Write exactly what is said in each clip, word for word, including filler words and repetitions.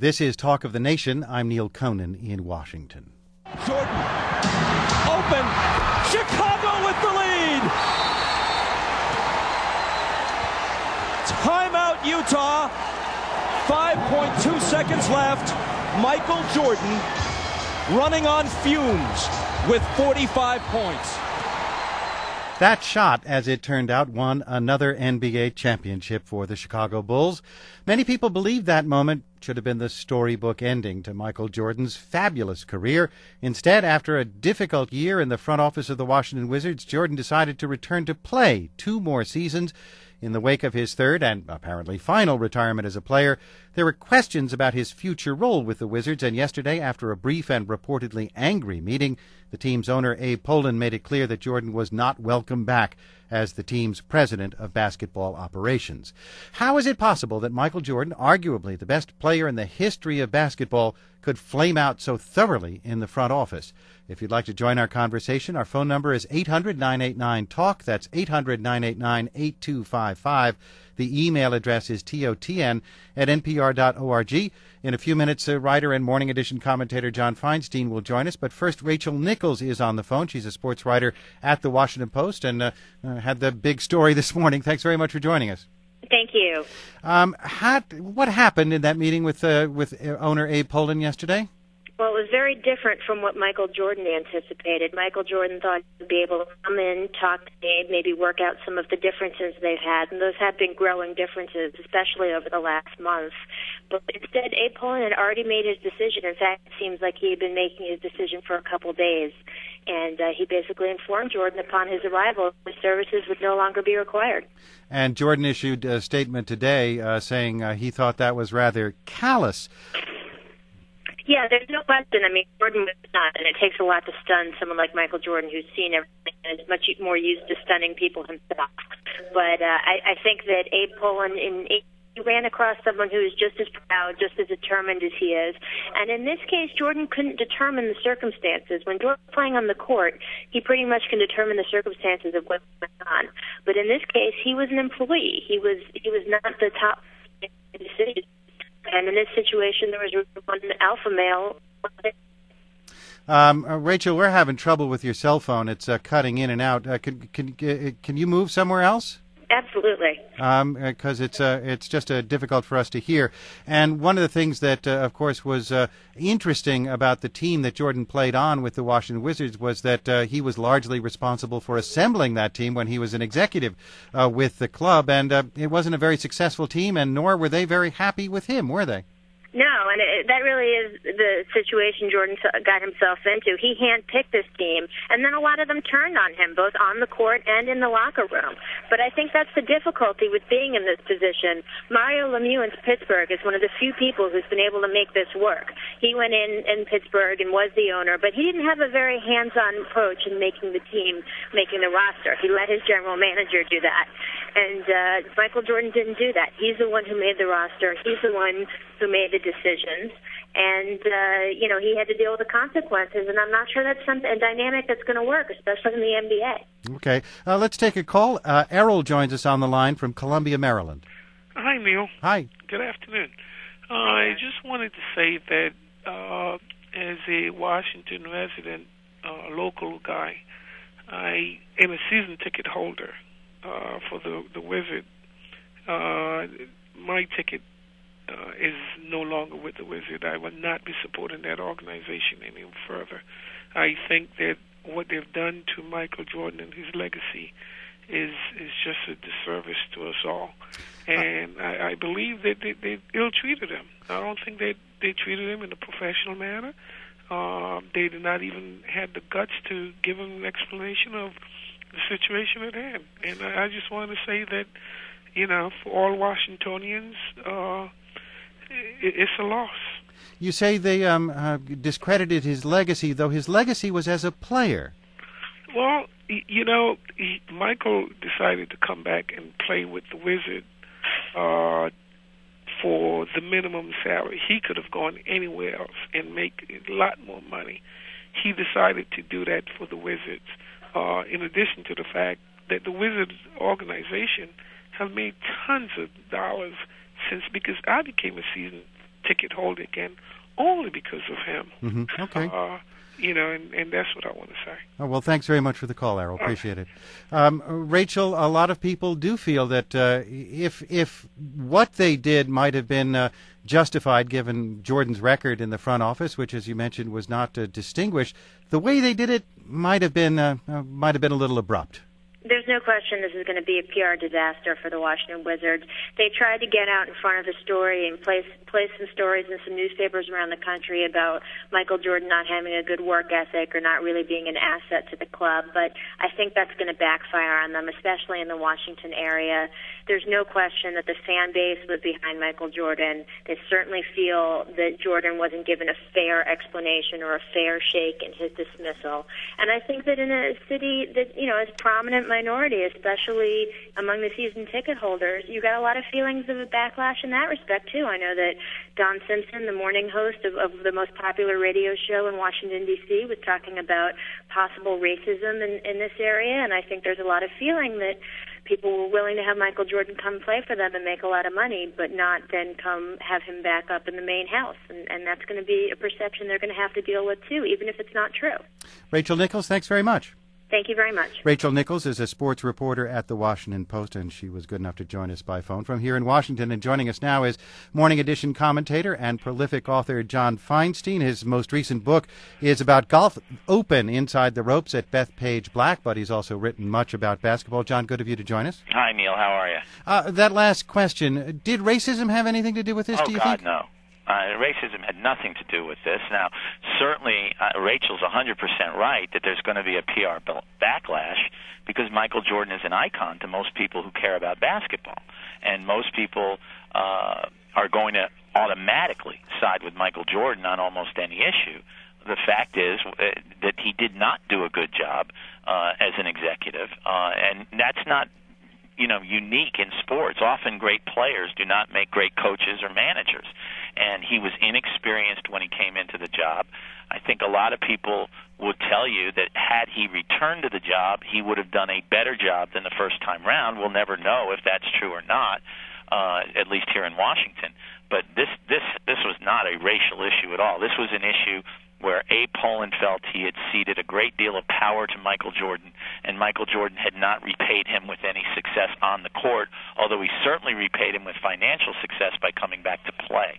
This is Talk of the Nation. I'm Neil Conan in Washington. Jordan, open, Chicago with the lead. Timeout, Utah. five point two seconds left. Michael Jordan running on fumes with forty-five points. That shot, as it turned out, won another N B A championship for the Chicago Bulls. Many people believe that moment should have been the storybook ending to Michael Jordan's fabulous career. Instead, after a difficult year in the front office of the Washington Wizards, Jordan decided to return to play two more seasons. In the wake of his third and apparently final retirement as a player, there were questions about his future role with the Wizards, and yesterday, after a brief and reportedly angry meeting, the team's owner, Abe Pollin, made it clear that Jordan was not welcome back as the team's president of basketball operations. How is it possible that Michael Jordan, arguably the best player in the history of basketball, could flame out so thoroughly in the front office? If you'd like to join our conversation, our phone number is eight hundred nine eight nine talk. That's eight hundred nine eight nine eight two five five. The email address is totn at npr dot org. In a few minutes, uh, writer and Morning Edition commentator John Feinstein will join us. But first, Rachel Nichols is on the phone. She's a sports writer at The Washington Post and uh, uh, had the big story this morning. Thanks very much for joining us. Thank you. Um, how, what happened in that meeting with uh, with owner Abe Pollin yesterday? Well, it was very different from what Michael Jordan anticipated. Michael Jordan thought he'd be able to come in, talk to Abe, maybe work out some of the differences they've had, and those have been growing differences, especially over the last month. But instead, Abe Pollin had already made his decision. In fact, it seems like he had been making his decision for a couple days. And uh, he basically informed Jordan upon his arrival his services would no longer be required. And Jordan issued a statement today uh, saying uh, he thought that was rather callous. Yeah, there's no question. I mean, Jordan was stunned, and it takes a lot to stun someone like Michael Jordan, who's seen everything and is much more used to stunning people himself. But uh, I, I think that Abe Pollin, in, he ran across someone who is just as proud, just as determined as he is. And in this case, Jordan couldn't determine the circumstances. When Jordan's playing on the court, he pretty much can determine the circumstances of what went on. But in this case, he was an employee. He was he was not the top decision. And in this situation, there was one alpha male. Um, uh, Rachel, we're having trouble with your cell phone. It's uh, cutting in and out. Uh, can can uh, can you move somewhere else? Absolutely. Um, because it's uh, it's just uh, difficult for us to hear. And one of the things that, uh, of course, was uh, interesting about the team that Jordan played on with the Washington Wizards was that uh, he was largely responsible for assembling that team when he was an executive uh, with the club. And uh, it wasn't a very successful team, and nor were they very happy with him, were they? No, and it, that really is the situation Jordan got himself into. He handpicked this team, and then a lot of them turned on him, both on the court and in the locker room. But I think that's the difficulty with being in this position. Mario Lemieux in Pittsburgh is one of the few people who's been able to make this work. He went in in Pittsburgh and was the owner, but he didn't have a very hands-on approach in making the team, making the roster. He let his general manager do that. And uh, Michael Jordan didn't do that. He's the one who made the roster. He's the one who made the decisions. And, uh, you know, he had to deal with the consequences. And I'm not sure that's some, a dynamic that's going to work, especially in the N B A. Okay. Uh, let's take a call. Uh, Errol joins us on the line from Columbia, Maryland. Hi, Neil. Hi. Good afternoon. Uh, I just wanted to say that uh, as a Washington resident, uh, local guy, I am a season ticket holder uh, for the, the Wizard. Uh, my ticket Uh, is no longer with the Wizard. I will not be supporting that organization any further. I think that what they've done to Michael Jordan and his legacy is is just a disservice to us all. And I, I believe that they, they ill-treated him. I don't think they, they treated him in a professional manner. Uh, they did not even have the guts to give him an explanation of the situation at hand. And I, I just want to say that, you know, for all Washingtonians, uh, it's a loss. You say they um, uh, discredited his legacy, though his legacy was as a player. Well, you know, he, Michael decided to come back and play with the Wizard uh, for the minimum salary. He could have gone anywhere else and make a lot more money. He decided to do that for the Wizards, uh, in addition to the fact that the Wizards organization have made tons of dollars since, because I became a season ticket holder again, only because of him. Mm-hmm. Okay. Uh, you know, and, and that's what I want to say. Oh, well, thanks very much for the call, Errol. Appreciate it. Um, Rachel, a lot of people do feel that uh, if if what they did might have been uh, justified given Jordan's record in the front office, which, as you mentioned, was not uh, distinguished, the way they did it might have been uh, uh, might have been a little abrupt. There's no question this is going to be a P R disaster for the Washington Wizards. They tried to get out in front of the story and place place some stories in some newspapers around the country about Michael Jordan not having a good work ethic or not really being an asset to the club. But I think that's going to backfire on them, especially in the Washington area. There's no question that the fan base was behind Michael Jordan. They certainly feel that Jordan wasn't given a fair explanation or a fair shake in his dismissal. And I think that in a city that, you know, is prominent minority, especially among the season ticket holders, you got a lot of feelings of a backlash in that respect, too. I know that Don Simpson, the morning host of, of the most popular radio show in Washington, D C, was talking about possible racism in, in this area, and I think there's a lot of feeling that people were willing to have Michael Jordan come play for them and make a lot of money, but not then come have him back up in the main house. And, and that's going to be a perception they're going to have to deal with, too, even if it's not true. Rachel Nichols, thanks very much. Thank you very much. Rachel Nichols is a sports reporter at the Washington Post, and she was good enough to join us by phone from here in Washington. And joining us now is Morning Edition commentator and prolific author John Feinstein. His most recent book is about Golf Open Inside the Ropes at Bethpage Black, but he's also written much about basketball. John, good of you to join us. Hi, Neil. How are you? Uh, that last question, did racism have anything to do with this, oh, do you God, think? no. Uh, racism had nothing to do with this. Now, certainly, uh, Rachel's one hundred percent right that there's going to be a P R backlash because Michael Jordan is an icon to most people who care about basketball. And most people uh, are going to automatically side with Michael Jordan on almost any issue. The fact is uh, that he did not do a good job uh, as an executive, uh, and that's not you know, unique in sports. Often great players do not make great coaches or managers. And he was inexperienced when he came into the job. I think a lot of people would tell you that had he returned to the job, he would have done a better job than the first time round. We'll never know if that's true or not, uh, at least here in Washington. But this, this, this was not a racial issue at all. This was an issue where Abe Pollin felt he had ceded a great deal of power to Michael Jordan, and Michael Jordan had not repaid him with any success on the court, although he certainly repaid him with financial success by coming back to play.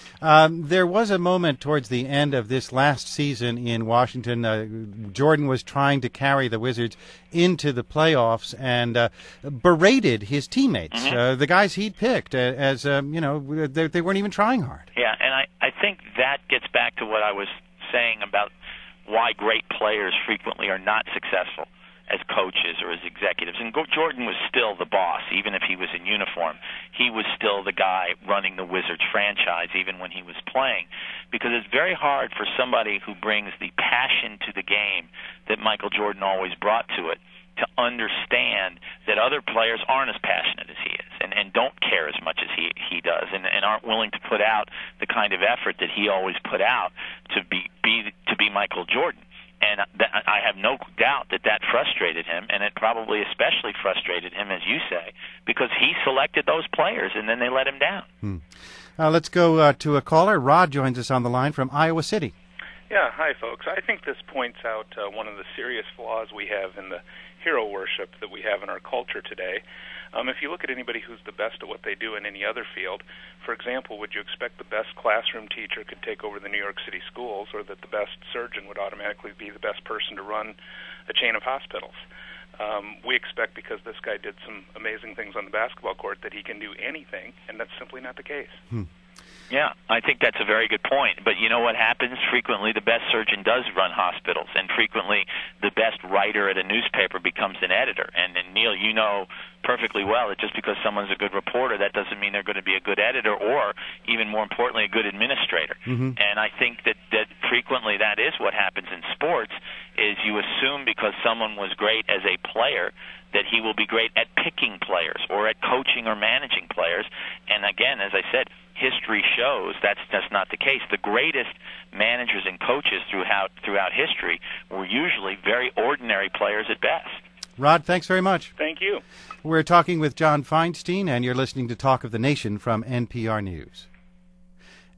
Um, there was a moment towards the end of this last season in Washington. Uh, Jordan was trying to carry the Wizards into the playoffs and uh, berated his teammates, mm-hmm. uh, the guys he'd picked, uh, as, um, you know, they, they weren't even trying hard. Yeah, and I, I think that gets back to what I was saying about why great players frequently are not successful as coaches or as executives. And Jordan was still the boss, even if he was in uniform. He was still the guy running the Wizards franchise, even when he was playing, because it's very hard for somebody who brings the passion to the game that Michael Jordan always brought to it to understand that other players aren't as passionate as he is and, and don't care as much as he, he does and, and aren't willing to put out the kind of effort that he always put out to be, be to be Michael Jordan. And th- I have no doubt that that frustrated him, and it probably especially frustrated him, as you say, because he selected those players and then they let him down. Hmm. Uh, let's go uh, to a caller. Rod joins us on the line from Iowa City. Yeah, hi, folks. I think this points out uh, one of the serious flaws we have in the hero worship that we have in our culture today. Um, if you look at anybody who's the best at what they do in any other field, for example, would you expect the best classroom teacher could take over the New York City schools, or that the best surgeon would automatically be the best person to run a chain of hospitals? Um, we expect, because this guy did some amazing things on the basketball court, that he can do anything, and that's simply not the case. Hmm. Yeah, I think that's a very good point. But you know what happens? Frequently the best surgeon does run hospitals, and frequently the best writer at a newspaper becomes an editor. And, and Neil, you know perfectly well that just because someone's a good reporter, that doesn't mean they're going to be a good editor or, even more importantly, a good administrator. Mm-hmm. And I think that, that frequently that is what happens in sports, is you assume because someone was great as a player that he will be great at picking players or at coaching or managing players. And again, as I said, history shows that's that's not the case. The greatest managers and coaches throughout throughout history were usually very ordinary players at best. Rod, thanks very much. Thank you. We're talking with John Feinstein, and you're listening to Talk of the Nation from N P R News.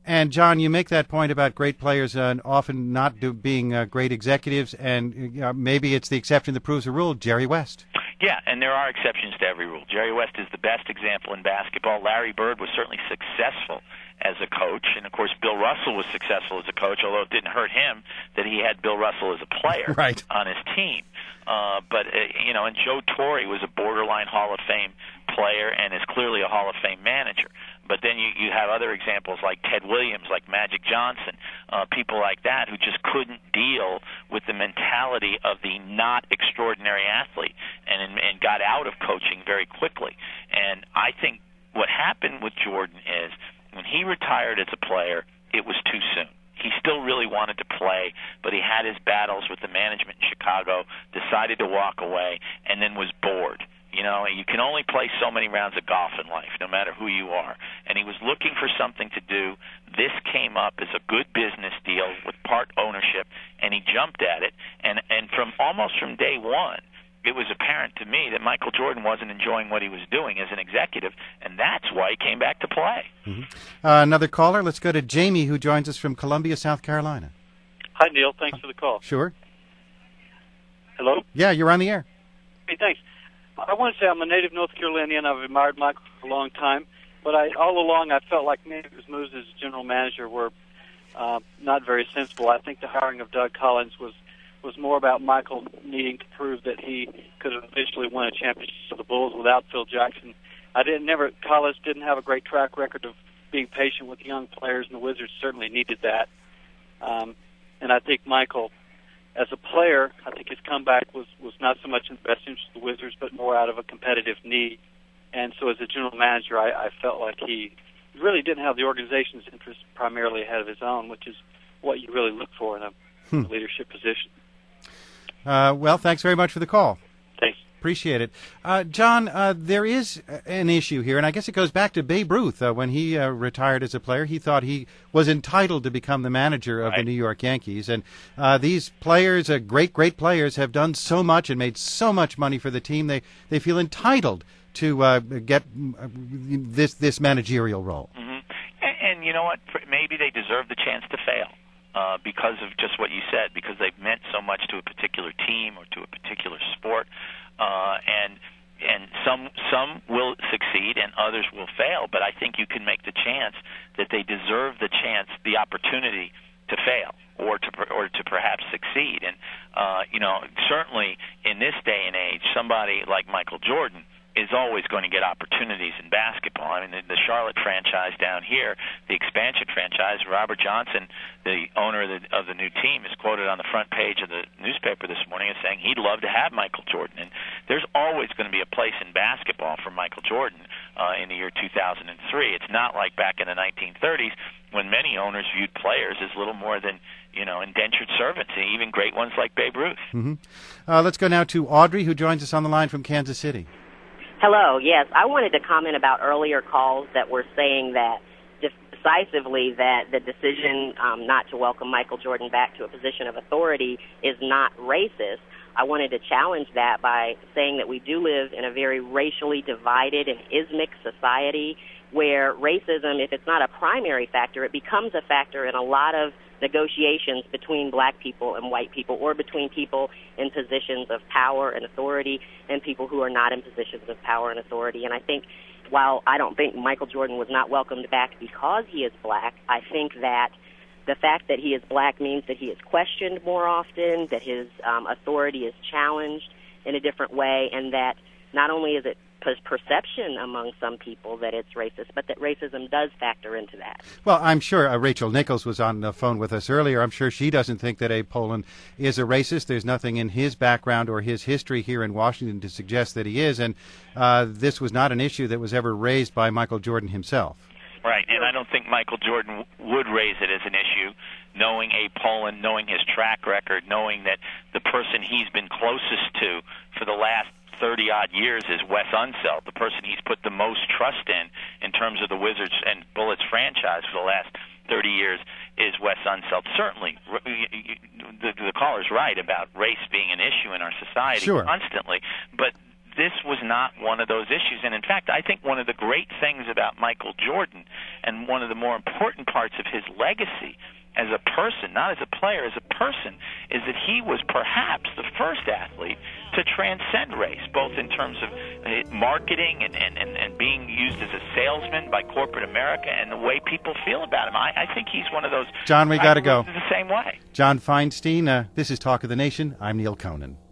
And, John, you make that point about great players uh, often not do, being uh, great executives, and uh, maybe it's the exception that proves the rule. Jerry West. Yeah, and there are exceptions to every rule. Jerry West is the best example in basketball. Larry Bird was certainly successful as a coach, and, of course, Bill Russell was successful as a coach, although it didn't hurt him that he had Bill Russell as a player right. on his team. Uh, but, uh, you know, and Joe Torre was a borderline Hall of Fame player and is clearly a Hall of Fame manager. But then you, you have other examples like Ted Williams, like Magic Johnson, uh, people like that who just couldn't deal with the mentality of the not extraordinary athlete and, and got out of coaching very quickly. And I think what happened with Jordan is when he retired as a player, it was too soon. He still really wanted to play, but he had his battles with the management in Chicago, decided to walk away, and then was bored. You know, you can only play so many rounds of golf in life, no matter who you are. And he was looking for something to do. This came up as a good business deal with part ownership, and he jumped at it. And, and from almost from day one, it was apparent to me that Michael Jordan wasn't enjoying what he was doing as an executive, and that's why he came back to play. Mm-hmm. Uh, another caller. Let's go to Jamie, who joins us from Columbia, South Carolina. Hi, Neil. Thanks for the call. Sure. Hello? Yeah, you're on the air. Hey, thanks. I want to say I'm a native North Carolinian. I've admired Michael for a long time, but I all along I felt like many of his moves as general manager were uh, not very sensible. I think the hiring of Doug Collins was was more about Michael needing to prove that he could have eventually won a championship for the Bulls without Phil Jackson. I didn't never Collins didn't have a great track record of being patient with young players, and the Wizards certainly needed that. Um, and I think Michael, as a player, I think his comeback was, was not so much in the best interest of the Wizards, but more out of a competitive need. And so as a general manager, I, I felt like he really didn't have the organization's interest primarily ahead of his own, which is what you really look for in a hmm. leadership position. Uh, well, thanks very much for the call. Thanks. Appreciate it. Uh, John, uh, there is an issue here, and I guess it goes back to Babe Ruth. Uh, when he uh, retired as a player, he thought he was entitled to become the manager of right. the New York Yankees. And uh, these players, uh, great, great players, have done so much and made so much money for the team, they, they feel entitled to uh, get this, this managerial role. Mm-hmm. And, and you know what? Maybe they deserve the chance to fail. Uh, because of just what you said, because they've meant so much to a particular team or to a particular sport, uh, and and some some will succeed and others will fail. But I think you can make the chance that they deserve the chance, the opportunity to fail or to or to perhaps succeed. And uh, you know, certainly in this day and age, somebody like Michael Jordan is always going to get opportunities in basketball. I mean, the, the Charlotte franchise down here, the expansion franchise, Robert Johnson, the owner of the, of the new team, is quoted on the front page of the newspaper this morning as saying he'd love to have Michael Jordan. And there's always going to be a place in basketball for Michael Jordan uh, in the year two thousand three. It's not like back in the nineteen thirties when many owners viewed players as little more than, you know, indentured servants, and even great ones like Babe Ruth. Mm-hmm. Uh, let's go now to Audrey, who joins us on the line from Kansas City. Hello, yes. I wanted to comment about earlier calls that were saying that decisively that the decision um, not to welcome Michael Jordan back to a position of authority is not racist. I wanted to challenge that by saying that we do live in a very racially divided and ismic society where racism, if it's not a primary factor, it becomes a factor in a lot of negotiations between black people and white people, or between people in positions of power and authority and people who are not in positions of power and authority. And I think while I don't think Michael Jordan was not welcomed back because he is black, I think that the fact that he is black means that he is questioned more often, that his um, authority is challenged in a different way, and that not only is it perception among some people that it's racist, but that racism does factor into that. Well, I'm sure uh, Rachel Nichols was on the phone with us earlier. I'm sure she doesn't think that Abe Pollin is a racist. There's nothing in his background or his history here in Washington to suggest that he is, and uh, this was not an issue that was ever raised by Michael Jordan himself. Right, and I don't think Michael Jordan w- would raise it as an issue, knowing Abe Pollin, knowing his track record, knowing that the person he's been closest to for the last thirty-odd years is Wes Unseld, the person he's put the most trust in in terms of the Wizards and Bullets franchise for the last thirty years is Wes Unseld. Certainly, the, the caller's right about race being an issue in our society sure. constantly, but this was not one of those issues. And in fact, I think one of the great things about Michael Jordan, and one of the more important parts of his legacy as a person, not as a player, as a person, is that he was perhaps the first athlete to transcend race, both in terms of uh, marketing and, and, and, and being used as a salesman by corporate America and the way people feel about him. I, I think he's one of those... John, we got to go. The same way. John Feinstein, uh, this is Talk of the Nation. I'm Neil Conan.